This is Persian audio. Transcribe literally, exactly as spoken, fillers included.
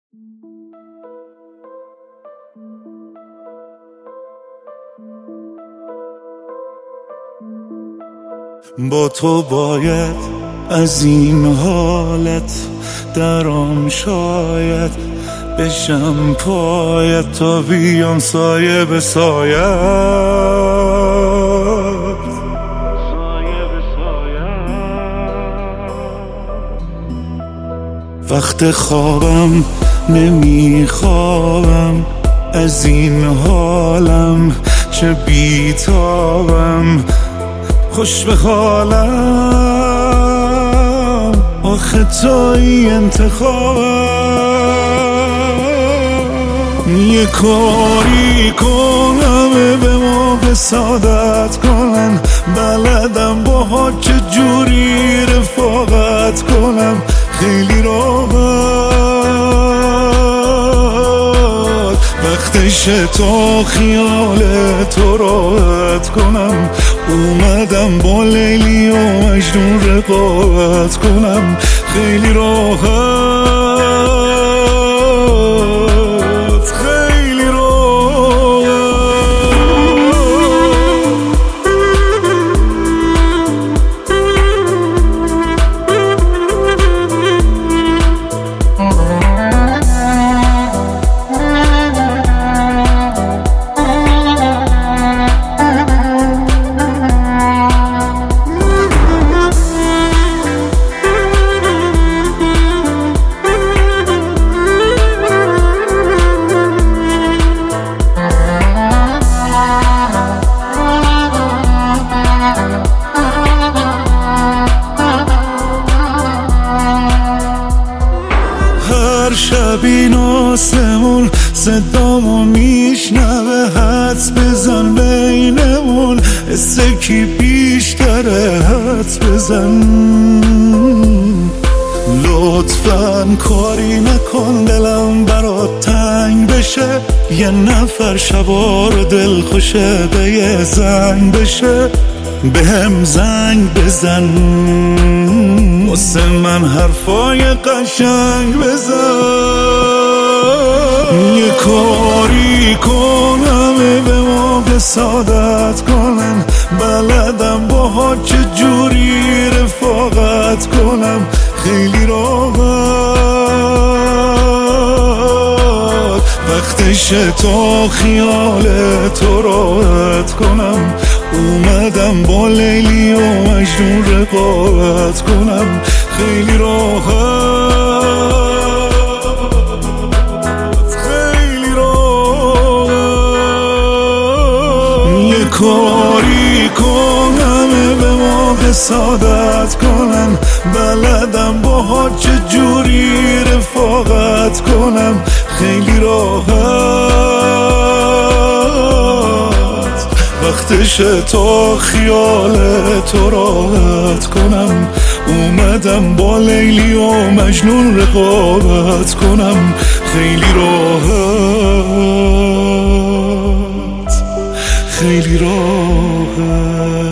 با تو باید از این حالت درام، شاید بشم پایت تا بیام سایه به سایت. وقت خوابم نمیخوابم از این حالم، چه بیتابم خوش به حالم، آخه توی انتخابم. یه کاری کنم به ما بسادت کنن، بلدم با ها چجوری رفاقت کنم، خیلی راحت وقتشه تا خیال تو راحت کنم. اومدم با لیلی و مجنون رقابت کنم، خیلی راحت خیلی راحت. شب این آسمون صدامو میشنوه، حدس بزن بینمون استکی بیشتره، حدس بزن. لطفاً کاری نکن دلم برات تنگ بشه، یه نفر شبار دل خوشه به یه زنگ بشه، به هم زنگ بزن واسه من حرفای قشنگ بزن. یه کاری کنم به ما بسادت کنن، بلدم با ها چجوری رفاقت کنم، خیلی راحت وقتشه تا خیال تو راحت کنم. اومدم با لیلی و مجنون رقابت کنم، خیلی راحت خیلی راحت. یه کاری کنم به ما حسادت کنن، بلدم با ها چجوری رفاقت کنم، خیلی راحت وقتشه تا خیال تو راحت کنم. اومدم با لیلی و مجنون رقابت کنم، خیلی راحت خیلی راحت.